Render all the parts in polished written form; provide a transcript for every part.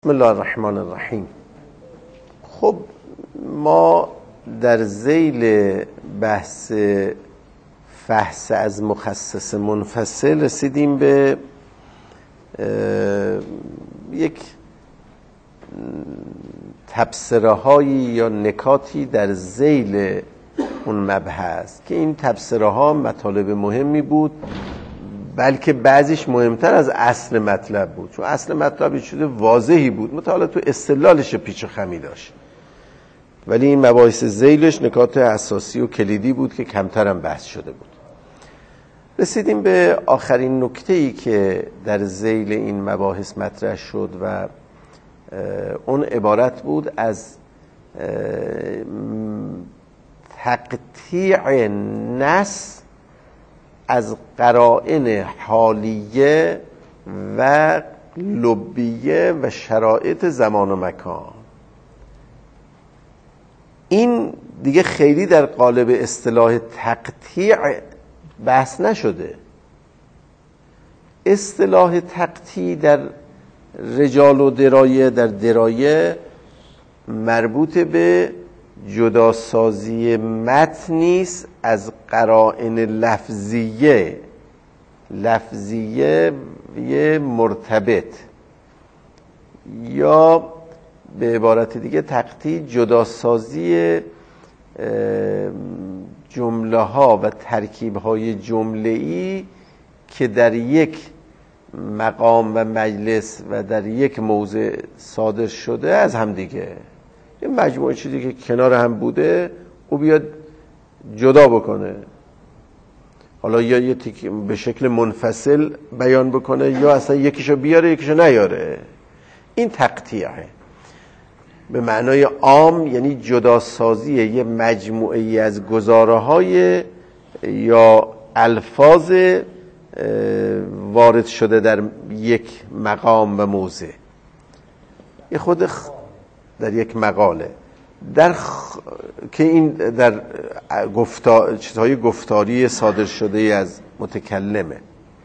بسم الله الرحمن الرحیم. خب ما در ذیل بحث فحص از مخصص منفصل رسیدیم به یک تبصره هایی یا نکاتی در ذیل اون مبحث که این تبصره ها مطالب مهمی بود، بلکه بعضیش مهمتر از اصل مطلب بود، چون اصل مطلب شده واضحی بود، مطالعه تو استدلالش پیچ و خمی داشت، ولی این مباحث ذیلش نکات اساسی و کلیدی بود که کمتر هم بحث شده بود. رسیدیم به آخرین نکته‌ای که در ذیل این مباحث مطرح شد و اون عبارت بود از تقطیع نص از قرائن حالیه و لبیه و شرایط زمان و مکان. این دیگه خیلی در قالب اصطلاح تقطیع بحث نشده. اصطلاح تقطیع در رجال و درایه، در درایه مربوط به جداسازی متنی است از قرائن لفظیه مرتبط، یا به عبارت دیگه تقطیع جداسازی جمله ها و ترکیب های جمله‌ای که در یک مقام و مجلس و در یک موضع صادر شده از هم دیگه. یه مجموعه چیزی که کنار هم بوده او بیاد جدا بکنه، حالا یا یه به شکل منفصل بیان بکنه یا اصلا یکیشو بیاره یکیشو نیاره. این تقطیعه به معنای عام، یعنی جداسازی یه مجموعه ای از گزاره‌های یا الفاظ وارد شده در یک مقام و موضع. یه خود در یک مقاله که این در چیزهای گفتاری صادر شده از متکلمه،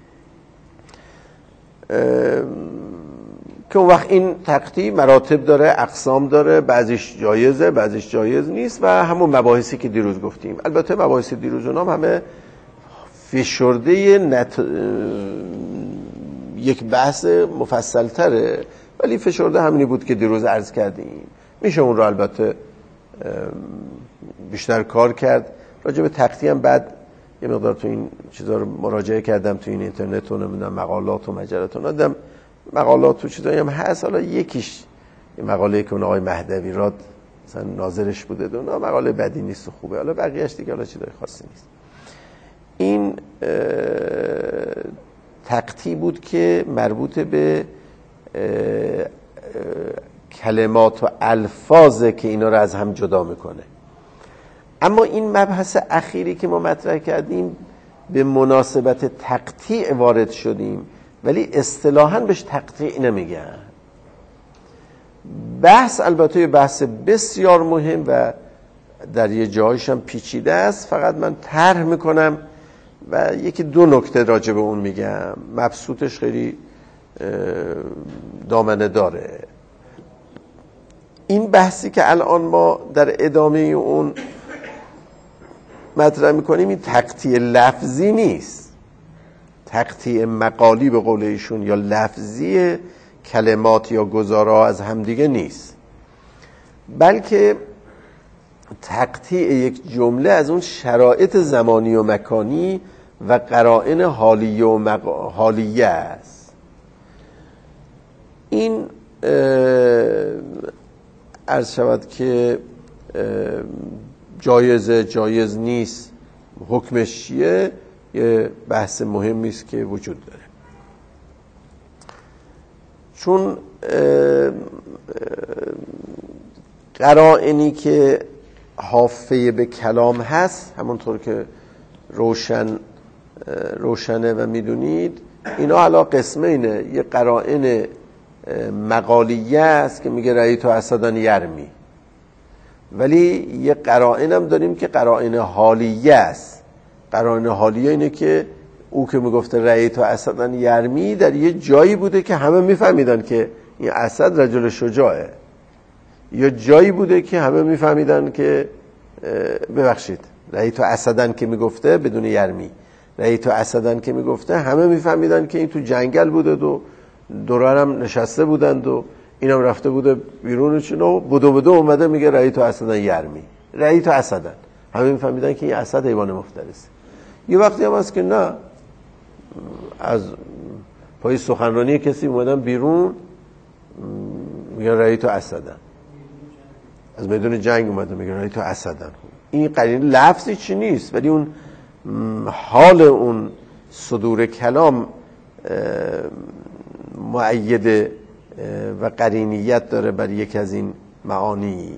که اون وقت این تقطیع مراتب داره، اقسام داره، بعضیش جایزه بعضیش جایز نیست و همون مباحثی که دیروز گفتیم. البته مباحث دیروز اونام همه فشرده یک بحث مفصل تره، ولی فشرده همینی بود که دیروز عرض کردیم. میشه اون رو البته بیشتر کار کرد. راجع به تقطیع هم بعد یه مقدار تو این چیزا رو مراجعه کردم تو این اینترنت و نمیدونم مقالات و مجلات و ندیدم مقالات و چیزایی هم هست. حالا یکیش یه مقاله که اون آقای مهدوی راد مثلا ناظرش بوده، دونا مقاله بدی نیست و خوبه، حالا بقیه‌اش دیگه حالا چیزای خاصی نیست. این تقطیع بود که مربوط به کلمات و الفاظه که اینا رو از هم جدا میکنه. اما این مبحث اخیری که ما مطرح کردیم به مناسبت تقطیع وارد شدیم، ولی اصطلاحاً بهش تقطیع نمیگن. بحث البته بحث بسیار مهم و در یه جایش هم پیچیده است، فقط من طرح میکنم و یکی دو نکته راجع به اون میگم. مبسوطش خیلی دامنه داره. این بحثی که الان ما در ادامه اون مطرح میکنیم این تقطیع لفظی نیست، تقطیع مقالی به قول ایشون یا لفظی کلمات یا گزارا از همدیگه نیست، بلکه تقطیع یک جمله از اون شرایط زمانی و مکانی و قرائن حالیه و حالیه است. این عرض شود که جایز نیست، حکمش چیه، یه بحث مهمی است که وجود داره. چون قرائنی که حافظه به کلام هست، همونطور که روشنه و میدونید، اینا علا قسمینه. یه قرائن مقالیه است که میگه رأیت اسدن یرمی، ولی یه قرائن هم داریم که قرائن حالیه است. قرائن حالیه اینه که او که میگفته رأیت اسدن یرمی در یه جایی بوده که همه میفهمیدن که این اسد رجل شجاعه، یا جایی بوده که همه میفهمیدن که ببخشید رأیت اسدن که میگفته بدون یرمی، رأیت اسدن که میگفته همه میفهمیدن که این تو جنگل بوده و دوران هم نشسته بودند و اینم رفته بوده بیرونشون و بدو اومده میگه رأیت اسدن یرمی، رأیت اسدن، همه میفهمیدن که این اسد حیوان مفترسه. یه وقتی هم هست که نه، از پای سخنرانی کسی اومدن بیرون میگن رأیت اسدن، از میدون جنگ اومده میگن رأیت اسدن. این قرینه لفظی چی نیست، ولی اون حال اون صدور کلام مؤید و قرینیت داره بر یک از این معانی.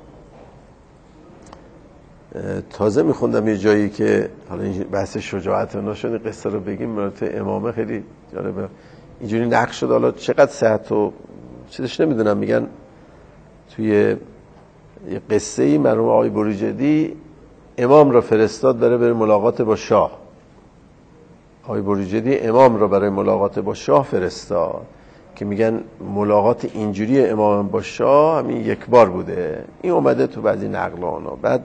تازه میخوندم یه جایی که حالا این بحث شجاعت اونا شد، قصه رو بگیم، مرات امامه خیلی جالبه، اینجوری نقش شد. حالا چقدر صحت و چیزش نمیدونم، میگن توی یه قصه ای مرحوم آقای بروجردی امام را فرستاد بره ملاقات با شاه. آقای بروجردی امام را برای ملاقات با شاه فرستاد که میگن ملاقات اینجوری امام با شاه همین یک بار بوده. این اومده تو بعضی نقل‌ها. بعد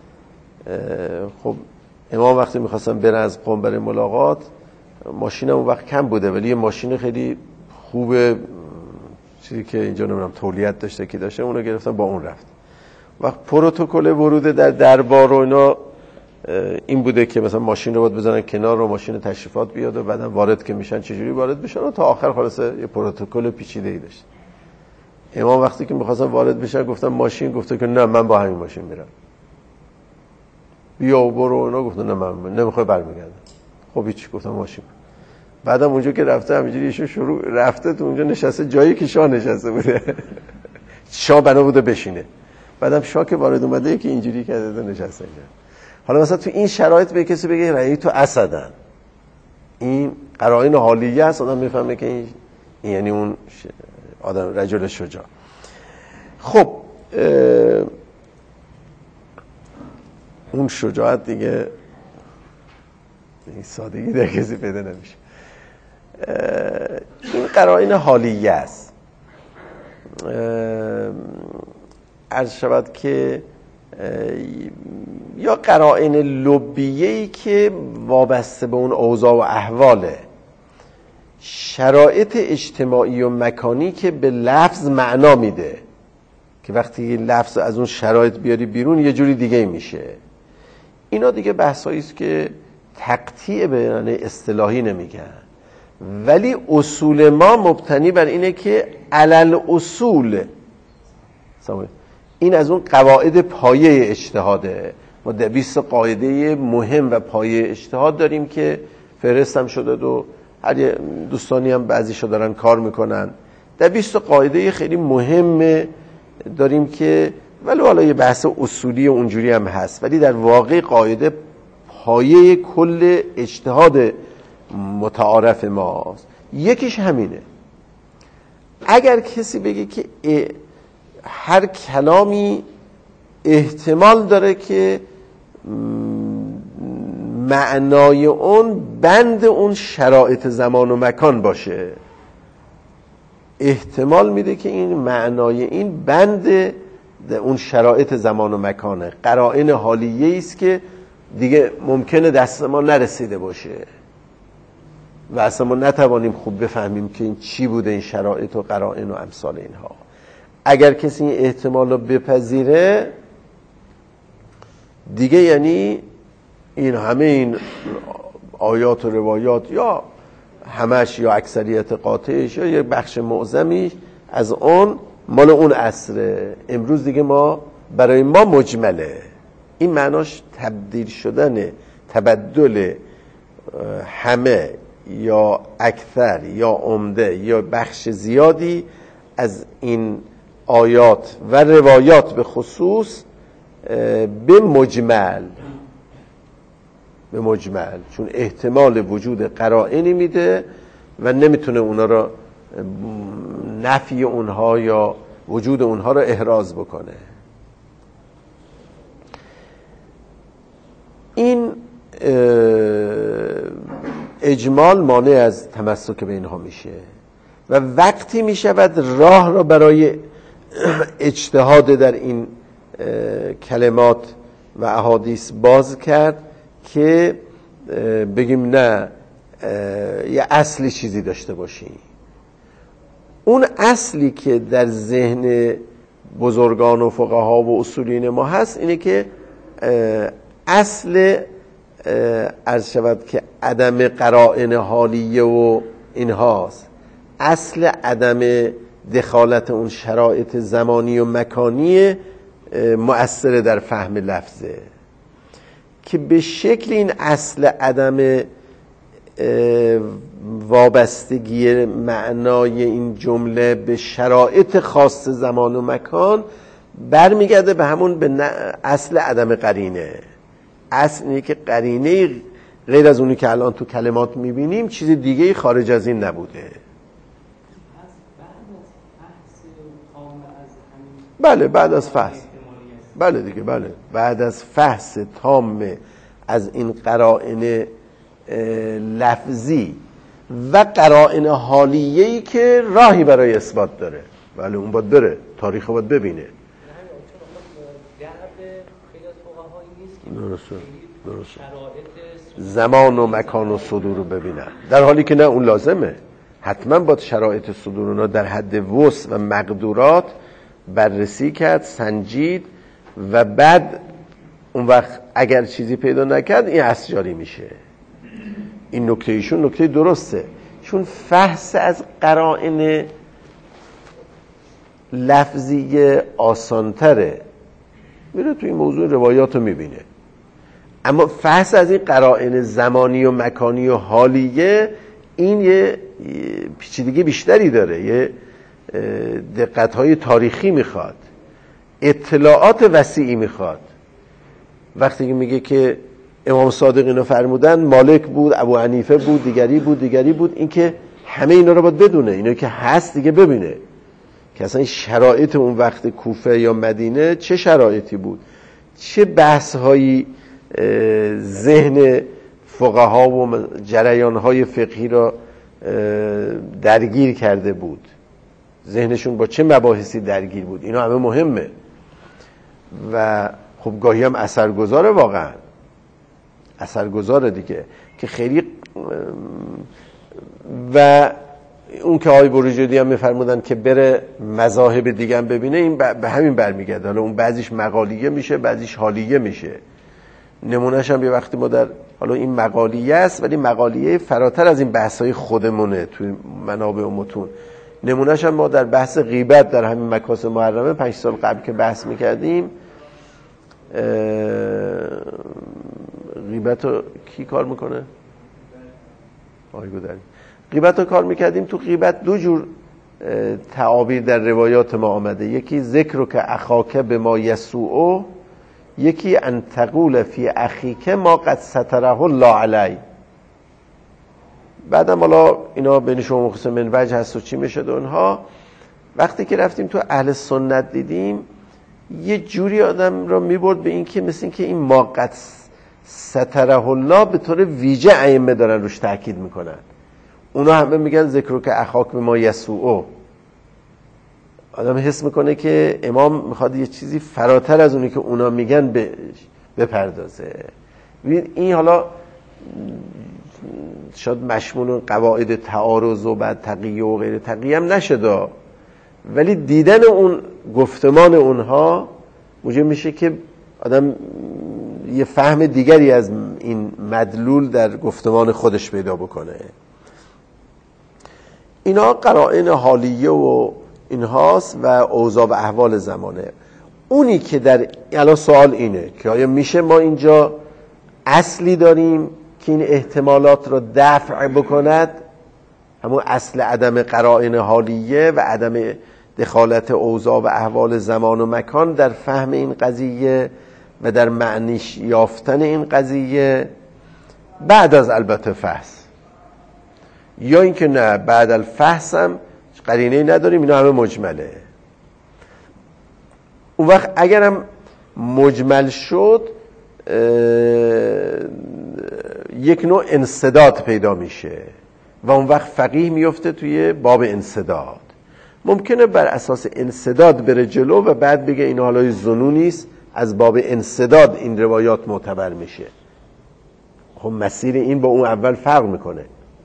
خب امام وقتی میخواستن برن از قم برای ملاقات، ماشین اون وقت کم بوده ولی یه ماشین خیلی خوبه، چیزی که اینجا نمیدونم تولیت داشته که داشته، اونو گرفتن با اون رفت. وقت پروتکل ورود در دربار و اینا این بوده که مثلا ماشین رو باید بزنن کنار و ماشین تشریفات بیاد و بعدم وارد که میشن چجوری وارد بشن و تا آخر خلاصه یه پروتکل پیچیده‌ای داشت. امام وقتی که می‌خواستن وارد بشن گفتن ماشین، گفته که نه من با همین ماشین میرم. بیا و برو. اونا گفتن نه من نمیخوام برمیگردم. خب هیچ، گفتم ماشین. بعدم اونجا که رفته همینجوری ایشون شروع رفته تو اونجا نشسته جایی که شاه نشسته بوده. شاه بنا بوده بشینه. بعدم شاه که وارد اومده که اینجوری کرده نشسته اینجا. حالا مثلا تو این شرایط به کسی بگه رأیت اسدن، این قرائن حالیه است، آدم میفهمه که این یعنی اون آدم رجل شجاع. خب اون شجاعت دیگه این سادگی در کسی پیدا نمیشه. این قرائن حالیه است. عرض شود که یا قرائن لبیه‌ای که وابسته به اون اوضاع و احواله، شرایط اجتماعی و مکانی که به لفظ معنا میده، که وقتی لفظ از اون شرایط بیاری بیرون یه جوری دیگه میشه. اینا دیگه بحثایی است که تقطیع بیان اصطلاحی نمیگن، ولی اصول ما مبتنی بر اینه که علل اصول، این از اون قواعد پایه اجتهاده. ما 20 قاعده مهم و پایه اجتهاد داریم که فهرست هم شده و هر دوستانی هم بعضیشو دارن کار میکنن. 20 قاعده خیلی مهم داریم که ولی حالا یه بحث اصولی اونجوری هم هست، ولی در واقع قاعده پایه کل اجتهاد متعارف ماست. یکیش همینه. اگر کسی بگه که هر کلامی احتمال داره که معنای اون بند اون شرایط زمان و مکان باشه، احتمال میده که این معنای این بند اون شرایط زمان و مکانه، قرائن حالیه است که دیگه ممکنه دست ما نرسیده باشه و اصلا ما نتوانیم خوب بفهمیم که این چی بوده، این شرایط و قرائن و امثال اینها. اگر کسی این احتمال رو بپذیره دیگه یعنی این همه این آیات و روایات یا همش یا اکثریت قاطعش یا یه بخش معظمی از اون مال اون عصره، امروز دیگه ما برای ما مجمله. این معناش تبدیل شدن، تبدل همه یا اکثر یا عمده یا بخش زیادی از این آیات و روایات به خصوص به مجمل، چون احتمال وجود قرائنی میده و نمیتونه اونا را نفی اونها یا وجود اونها را احراز بکنه. این اجمال مانع از تمسک به اینها میشه. و وقتی می شود راه را برای اجتهاد در این کلمات و احادیث باز کرد که بگیم نه یه اصلی چیزی داشته باشیم. اون اصلی که در ذهن بزرگان و فقها و اصولین ما هست اینه که اصل عرض شود که عدم قرائن حالیه و اینهاست، اصل عدم دخالت اون شرایط زمانی و مکانی مؤثر در فهم لفظه که به شکل این اصل عدم وابستگی معنای این جمله به شرایط خاص زمان و مکان برمیگرده به همون به اصل عدم قرینه. اصل اینه که قرینه غیر از اونی که الان تو کلمات میبینیم چیز دیگه خارج از این نبوده. بله بعد از فحص، بله دیگه، بله بعد از فحص تام از این قرائن لفظی و قرائن حالیه‌ای که راهی برای اثبات داره، بله اون باید بره، تاریخ باید ببینه. درسته زمان و مکان و صدور رو ببینن، در حالی که نه اون لازمه، حتما باید شرایط صدور اونا در حد وسع و مقدورات بررسی کرد، سنجید و بعد اون وقت اگر چیزی پیدا نکرد این اصل جاری میشه. این نکته ایشون نکته درسته، چون فحص از قرائن لفظی آسانتره، میره تو این موضوع روایات رو میبینه، اما فحص از این قرائن زمانی و مکانی و حالیه این یه پیچیدگی بیشتری داره، یه دقت‌های تاریخی میخواد، اطلاعات وسیعی میخواد. وقتی که میگه که امام صادق اینو فرمودن، مالک بود، ابو حنیفه بود، دیگری بود، این که همه اینا رو باید بدونه، اینا که هست دیگه ببینه که اصلا شرایط اون وقت کوفه یا مدینه چه شرایطی بود، چه بحث‌هایی ذهن فقها و جریان‌های فقهی را درگیر کرده بود، ذهنشون با چه مباحثی درگیر بود، اینا همه مهمه و خب گاهی هم اثرگذاره، واقعا اثرگذاره دیگه که خیلی. و اون که آقای بروجردی هم میفرمودن که بره مذاهب دیگه هم ببینه، این به همین برمیگرده. حالا اون بعضیش مقالیه میشه، بعضیش حالیه میشه. نمونهش هم یه وقتی ما در حالا این مقالیه است، ولی مقالیه فراتر از این بحث‌های خودمونه توی منابع و متون. نمونهش هم ما در بحث غیبت در همین مکاسب محرمه 5 سال قبل که بحث میکردیم، غیبت رو کی کار میکنه؟ آقای گودرزی. غیبت رو کار میکردیم. تو غیبت دو جور تعابیر در روایات ما آمده، یکی ذکر که اخاک به ما یسوعو، یکی ان تقول فی اخیک ما قد ستره الله علی. بعدم حالا اینا بین شما مخصوص من وجه هست و چی میشه و اونها. وقتی که رفتیم تو اهل سنت دیدیم، یه جوری آدم را میبرد به این که مثل این که این ما قد ستره الله به طور ویژه ائمه دارن روش تاکید میکنن. اونا همه میگن ذکر که اخاک به ما یسوعو. آدم حس میکنه که امام میخواد یه چیزی فراتر از اونی که اونا میگن بپردازه. این حالا شاید مشمول قواعد تعارض و بعد تقیه و غیر تقیه هم نشده، ولی دیدن اون گفتمان اونها موجب میشه که آدم یه فهم دیگری از این مدلول در گفتمان خودش پیدا بکنه. اینا قرائن حالیه و اینهاست و اوضاع و احوال زمانه. اونی که در الان سوال اینه که آیا میشه ما اینجا اصلی داریم که این احتمالات را دفع بکند، همون اصل عدم قرائن حالیه و عدم دخالت اوضاع و احوال زمان و مکان در فهم این قضیه و در معنیش یافتن این قضیه بعد از البته فحص، یا اینکه نه بعد الفحص هم قرینه‌ای نداریم، اینا همه مجمله. اون وقت اگرم مجمل شد یک نوع انسداد پیدا میشه، و اون وقت فقیه میفته توی باب انسداد. ممکنه بر اساس انسداد بره جلو و بعد بگه این حالا ظنونی است، از باب انسداد این روایات معتبر میشه. خب مسیر این با اون اول فرق میکنه.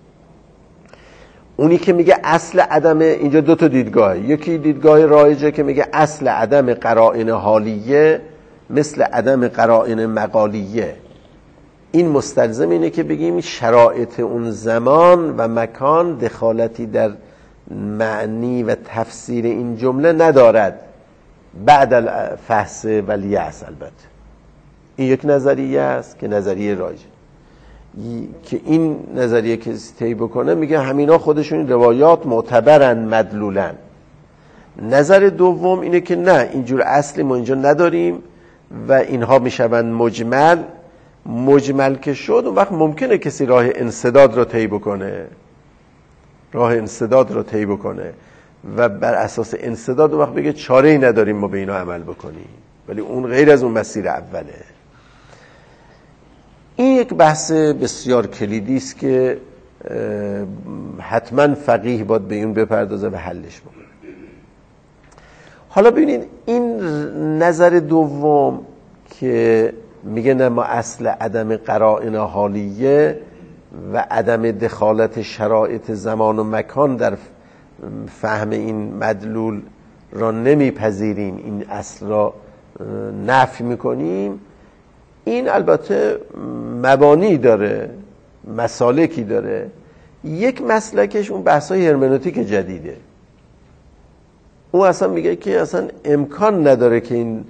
اونی که میگه اصل عدم، اینجا دو تا دیدگاه، یکی دیدگاه رایجه که میگه اصل عدم قرائن حالیه مثل عدم قرائن مقالیه. این مستلزم اینه که بگیم شرایط اون زمان و مکان دخالتی در معنی و تفسیر این جمله ندارد بعد الفحص ولیعص. البته این یک نظریه است که نظریه رایجه، که این نظریه که طی بکنه میگه همینا خودشون روایات معتبرن مدلولن. نظر دوم اینه که نه، اینجور اصلی ما اینجا نداریم و اینها میشون مجمل که شد اون وقت ممکنه کسی راه انسداد رو طی بکنه و بر اساس انسداد اون وقت بگه چاره‌ای نداریم ما به اینا عمل بکنیم، ولی اون غیر از اون مسیر اوله. این یک بحث بسیار کلیدی است که حتما فقیه باید به اون بپردازه و حلش بکنه. حالا ببینید این نظر دوم که میگه نه ما اصل عدم قرائن حالیه و عدم دخالت شرایط زمان و مکان در فهم این مدلول را نمیپذیریم، این اصل را نفی میکنیم، این البته مبانی داره، مسالکی داره. یک مسلکش اون بحثای هرمنوتیک جدیده. اون اصلا میگه که اصلا امکان نداره که این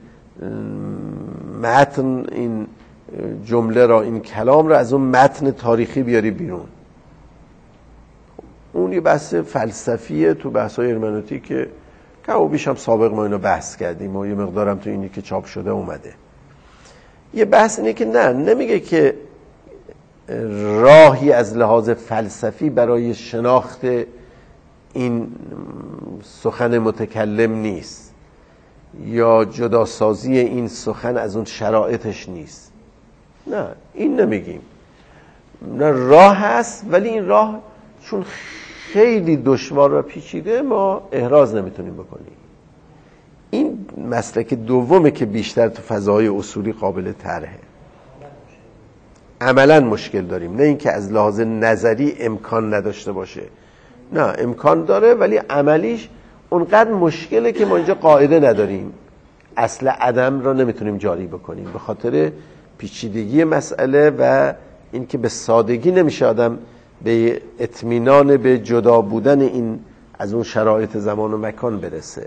متن، این جمله را، این کلام را از اون متن تاریخی بیاری بیرون. اون یه بحث فلسفیه تو بحثای هرمنوتیک که کم و بیش هم سابق ما اینو بحث کردیم و یه مقدارم تو اینی که چاپ شده اومده. یه بحث اینه که نه، نمیگه که راهی از لحاظ فلسفی برای شناخت این سخن متکلم نیست یا جداسازی این سخن از اون شرایطش نیست. نه، این نمیگیم. نه، راه هست، ولی این راه چون خیلی دشوار و پیچیده ما احراز نمیتونیم بکنیم. این مسلک دومه که بیشتر تو فضای اصولی قابل طرحه. عملا مشکل داریم، نه اینکه از لحاظ نظری امکان نداشته باشه، نه امکان داره ولی عملیش اونقدر مشکله که ما اینجا قاعده نداریم، اصل عدم را نمیتونیم جاری بکنیم به خاطر پیچیدگی مسئله و اینکه به سادگی نمیشه آدم به اطمینان به جدا بودن این از اون شرایط زمان و مکان برسه.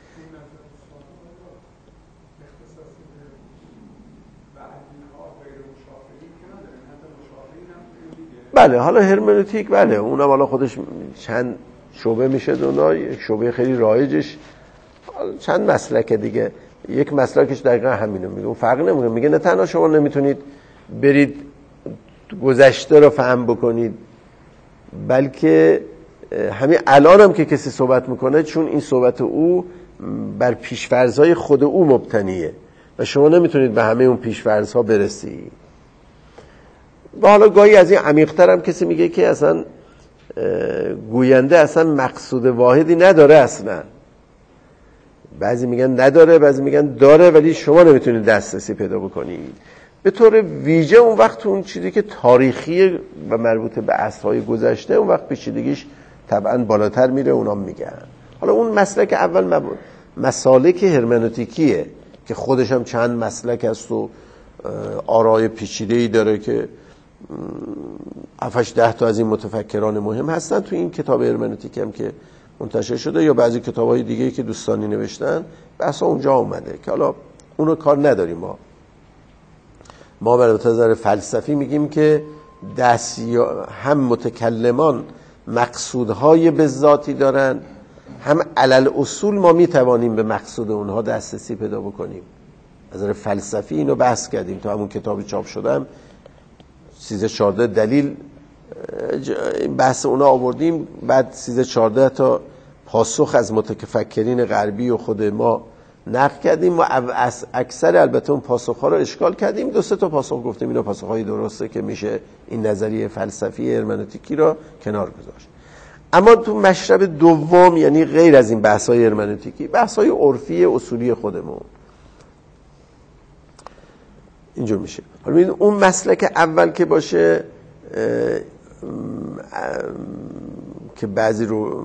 بله، حالا هرمنوتیک بله اونم حالا خودش چند شعبه میشه، دونا یک شعبه خیلی رایجش چند مسلکه دیگه. یک مسلکش دقیقا همینو میگه، اون فرق نمیکنه، میگه نه تنها شما نمیتونید برید گذشته رو فهم بکنید، بلکه همین الان هم که کسی صحبت میکنه چون این صحبت او بر پیشفرض‌های خود او مبتنیه و شما نمیتونید به همه اون پیشفرض‌ها برسید. و حالا گاهی از این عمیق‌تر هم کسی میگه که اصلا گوینده اصلا مقصود واحدی نداره اصلا. بعضی میگن نداره، بعضی میگن داره، ولی شما نمیتونید دسترسی پیدا بکنید. به طور ویژه اون وقت اون چیزی که تاریخی و مربوط به عصرهای گذشته اون وقت پیچیدگیش طبعا بالاتر میره، اونا میگن. حالا اون مسلک اول مسالک هرمنوتیکیه که خودش هم چند مسلک هست و آرای پیچیده‌ای داره که 7-10 تا از این متفکران مهم هستن تو این کتاب هرمنوتیک هم که منتشر شده یا بعضی کتاب‌های دیگه‌ای که دوستانی نوشتن بحثا اونجا اومده که حالا اونو کار نداریم. ما برای نظر فلسفی میگیم که هم متکلمان مقصودهای به ذاتی دارن، هم علل اصول ما میتوانیم به مقصود اونها دسترسی پیدا بکنیم. از نظر فلسفی اینو بحث کردیم تو همون کتاب چاپ شدم 13-14 دلیل بحث اونا آوردیم، بعد 13-14 تا پاسخ از متفکرین غربی و خود ما نقد کردیم و اکثر البته اون پاسخ‌ها رو اشکال کردیم. 2-3 تا پاسخ گفتیم اینا پاسخ‌های درسته که میشه این نظریه فلسفی هرمنوتیکی رو کنار گذاشت. اما تو مشرب دوم، یعنی غیر از این بحث‌های هرمنوتیکی، بحث‌های عرفی اصولی خودمون، اینجور میشه. حالا اون مسلک اول که باشه که بعضی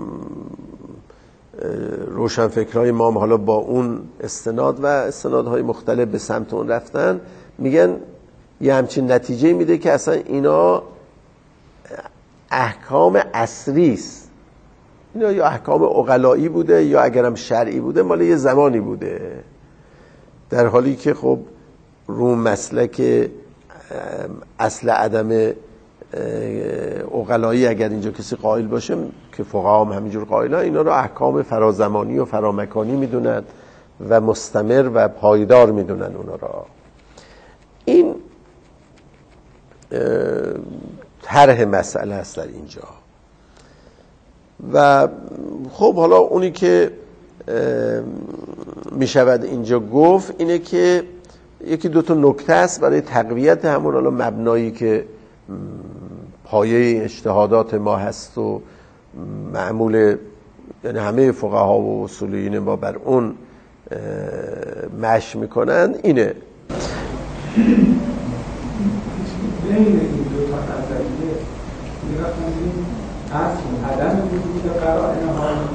روشنفکرهای ما هم حالا با اون استناد و استنادهای مختلف به سمت اون رفتن، میگن یه همچین نتیجه میده که اصلا اینا احکام عصریست، اینا یا احکام عقلایی بوده یا اگرم شرعی بوده مال یه زمانی بوده، در حالی که خب رو مسلک اصل عدم عقلایی اگر اینجا کسی قائل باشه که فقها هم همینجور قائلن، اینا رو احکام فرازمانی و فرامکانی میدونن و مستمر و پایدار میدونن اونا را. این طرح مسئله است در اینجا. و خب حالا اونی که میشود اینجا گفت اینه که یکی 2 تا نکته است برای تقویت همون حالا مبنایی که پایه اجتهادات ما هست و معمول، یعنی همه فقها و اصولیین ما بر اون مشی میکنن. اینه بین این 2 تا نظریه نگاه کنیم اصل عدم وجود قرائن حالی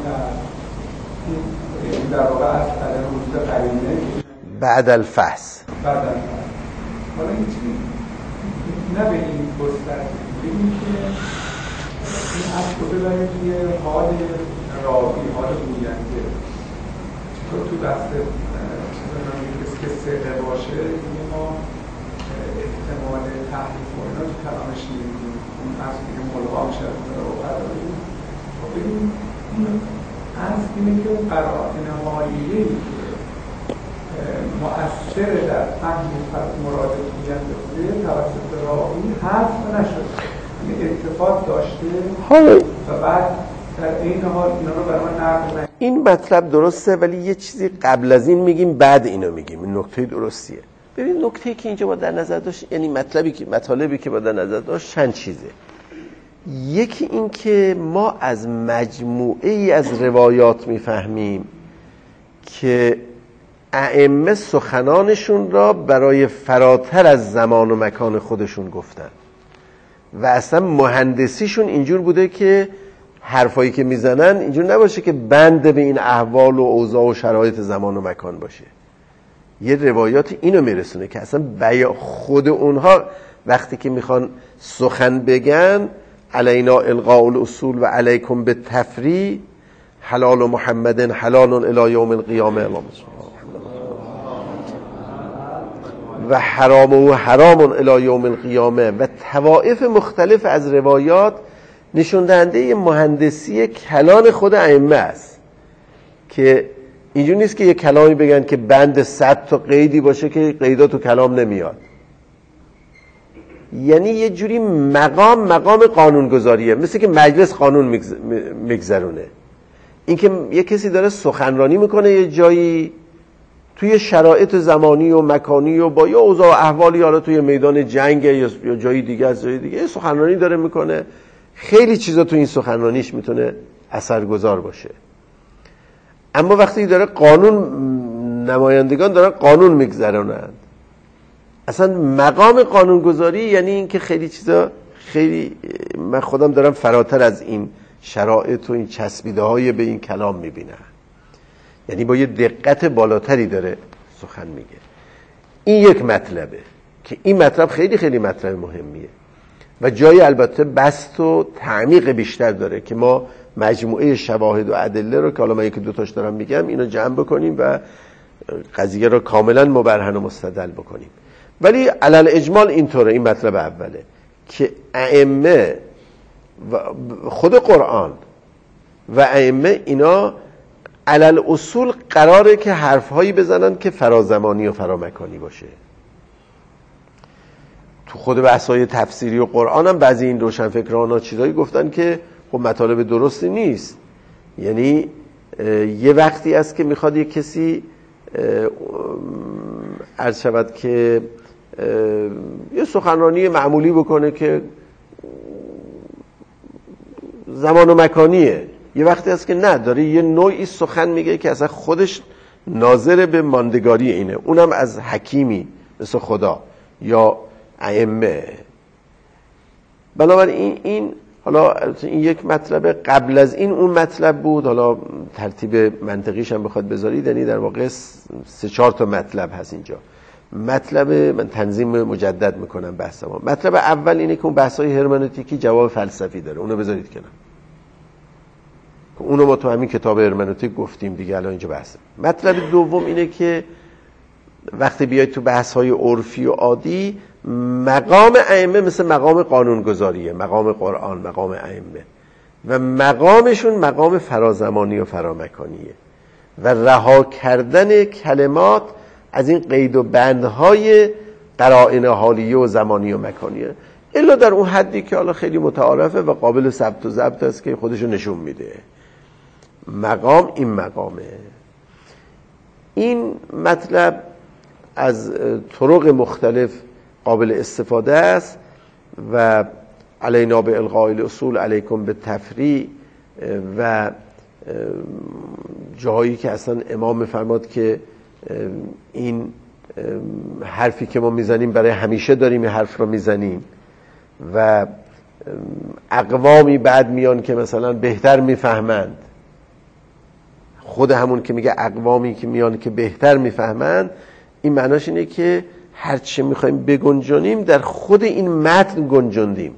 در واقع اصل عدم وجود قرینه بعد الفحص. حالا این چیزی نه به این گسترده بگیم که این اصل رو ببریم توی حال راوی، حال گوینده. چطور تو بحث که سقه باشه یعنی ما احتمال تحریف و اینا تو کلامش نمیدیم، اون اصل که ملغا میشه رو قراریم. بگیم این اصل اینه که اون قرائن حالیه‌ای مؤثر در فهم مراد گوینده بوده توسط راوی حذف نشده، یعنی اتفاق داشته و بعد در این حال اینا رو برای ما نقل. این مطلب درسته، ولی یه چیزی قبل از این میگیم بعد اینو میگیم. این نکته درستیه. ببین نکته‌ای که اینجا با در نظر داشت، یعنی مطالبی که با در نظر داشت چند چیزه. یکی این که ما از مجموعه ای از روایات میفهمیم که ائمه سخنانشون را برای فراتر از زمان و مکان خودشون گفتن و اصلا مهندسیشون اینجور بوده که حرفایی که میزنن اینجور نباشه که بند به این احوال و اوضاع و شرایط زمان و مکان باشه. یه روایات اینو میرسونه که اصلا خود اونها وقتی که میخوان سخن بگن علینا القاء الاصول و علیکم بالتفری حلال محمد حلال الی یوم القیامه و حرام الی یوم القیامه و طوائف مختلف از روایات نشون دهنده مهندسی کلام خود ائمه است که اینجور نیست که یه کلامی بگن که بند 100 تا قیدی باشه که قیدا تو کلام نمیاد. یعنی یه جوری مقام قانونگذاریه، مثل که مجلس قانون میگذرونه. این که یه کسی داره سخنرانی میکنه یه جایی توی شرایط زمانی و مکانی و با یه اوضاع و احوالی، حالا توی میدان جنگ یا جایی دیگه از جایی دیگه سخنرانی داره میکنه، خیلی چیزا تو این سخنرانیش میتونه اثرگذار باشه. اما وقتی داره نمایندگان دارن قانون میگذرونن، اصلا مقام قانونگذاری یعنی این که خیلی چیزا، خیلی من خودم دارم فراتر از این شرایط و این چسبیده های به این کلام میبینم، یعنی با یه دقت بالاتری داره سخن میگه. این یک مطلبه که این مطلب خیلی خیلی مطلب مهمیه و جای البته بسط و تعمیق بیشتر داره که ما مجموعه شواهد و ادله رو که حالا من یکی دو تاش دارم میگم اینو جمع بکنیم و قضیه رو کاملا مبرهن و مستدل بکنیم. ولی علل اجمال اینطوره، این مطلب اوله که ائمه و خود قرآن و ائمه اینا علل اصول قراره که حرفهایی بزنن که فرازمانی و فرامکانی باشه. تو خود بحث‌های تفسیری و قرآن هم بعضی این روشنفکران چیزایی گفتن که خب مطالب درستی نیست. یعنی یه وقتی است که میخواد یه کسی عرض شود که یه سخنرانی معمولی بکنه که زمان و مکانیه، یه وقتی هست که نه، داره یه نوعی سخن میگه که اصلا خودش ناظر به ماندگاری اینه، اونم از حکیمی مثل خدا یا ائمه. بنابراین این حالا این یک مطلب، قبل از این اون مطلب بود، حالا ترتیب منطقیش هم بخواد بذارید یعنی در واقع 3-4 تا مطلب هست اینجا. مطلب من تنظیم مجدد میکنم بحثم. مطلب اول اینه که اون بحث‌های هرمنوتیکی جواب فلسفی داره، اونو بذارید کنار، اونو ما تو همین کتاب هرمنوتیک گفتیم دیگه، الان اینجا بحثه. مطلب دوم اینه که وقتی بیاید تو بحث‌های عرفی و عادی، مقام ائمه مثل مقام قانونگذاریه، مقام قرآن، مقام ائمه، و مقامشون مقام فرازمانی و فرامکانیه و رها کردن کلمات از این قید و بندهای قرائن حالیه و زمانی و مکانیه، الا در اون حدی که حالا خیلی متعارفه و قابل ثبت و ضبط است که خودشو نشون میده. مقام این مقامه. این مطلب از طرق مختلف قابل استفاده است و علینا به الغاء الاصول علیکم به تفریع، و جایی که اصلا امام میفرماد که این حرفی که ما میزنیم برای همیشه داریم این حرف رو میزنیم، و اقوامی بعد میان که مثلا بهتر میفهمند، خود همون که میگه اقوامی که میان که بهتر میفهمند، این معناش اینه که هرچی میخوایم بگنجانیم در خود این متن گنجاندیم.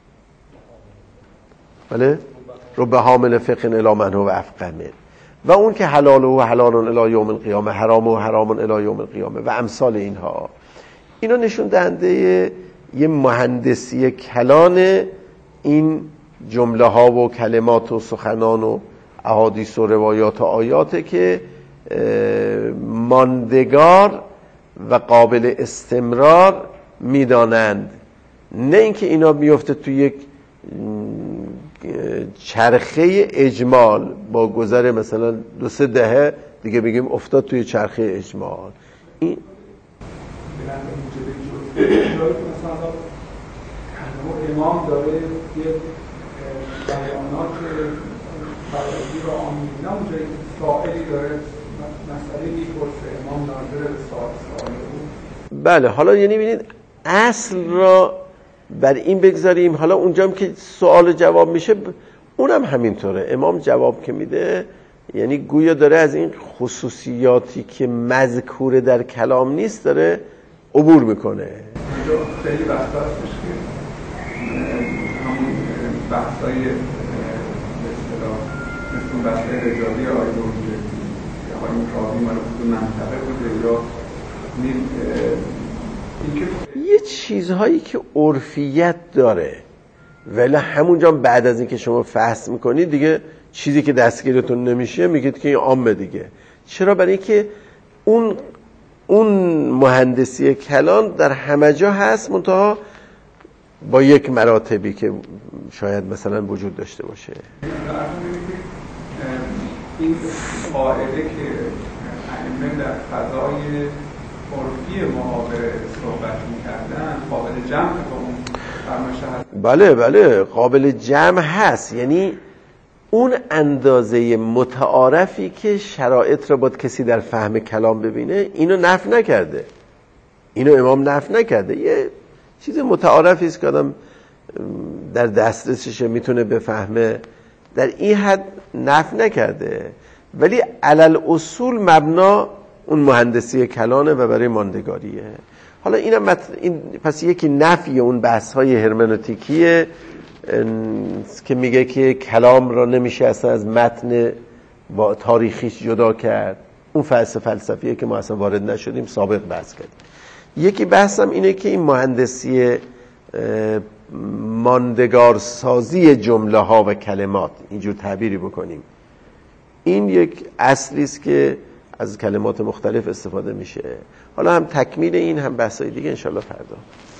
بله؟ رب حامل فقه الی من هو افقه منه، و اون که حلال و حلال الی یوم القیامه، حرام و حرام الی یوم القیامه و امثال اینها. اینا نشون دهنده یه مهندسی کلان این جمله ها و کلمات و سخنان و احادیث و روایات و آیاته که ماندگار و قابل استمرار میدانند، نه اینکه اینا بیفته تو یک چرخه اجمال با گذر مثلا 2-3 دهه دیگه بگیم افتاد توی چرخه اجمال. این امام داره یه بیانات فرضی رو آمیزه، اونجایی که سائلی داره مسئله میپرسه، امام ناظر به سائل بود. بله، حالا یعنی ببینید اصل را بر این بگذاریم، حالا اونجا هم که سوال جواب میشه اونم همینطوره. امام جواب که میده یعنی گویا داره از این خصوصیاتی که مذکور در کلام نیست داره عبور میکنه. خیلی بحث هستش که همون بحثای به اصطلاح مثل بحث رجالی آیه بوده یا آیه کاوی مربوط به منطقه بوده یا یه چیزهایی که عرفیت داره، ولی همونجا بعد از این که شما فحص میکنید دیگه چیزی که دستگیرتون نمیشه میگید که این عامه دیگه. چرا؟ برای اینکه اون مهندسی کلان در همه جا هست، منتها با یک مراتبی که شاید مثلا وجود داشته باشه. این قاعده که ائمه در فضای عرفی محاوره صحبت میکردن قابل جمع با اون فرمایش هست؟ بله قابل جمع هست، یعنی اون اندازه متعارفی که شرایط را باید کسی در فهم کلام ببینه اینو نفی نکرده، اینو امام نفی نکرده. یه چیز متعارفی است که آدم در دسترسش میتونه بفهمه، در این حد نفی نکرده، ولی علل اصول مبنا اون مهندسی کلانه و برای ماندگاریه. حالا اینم این پس یکی نفی اون بحث‌های هرمنوتیکیه که میگه که کلام را نمیشه اصلا از متن با تاریخیش جدا کرد، اون فلسفیه که ما اصلا وارد نشدیم، سابق بحث کردیم. یکی بحثم اینه که این مهندسی ماندگارسازی جمله ها و کلمات، اینجور تعبیری بکنیم، این یک اصلی است که از کلمات مختلف استفاده میشه. حالا هم تکمیل این هم بحثای دیگه انشالله فردا.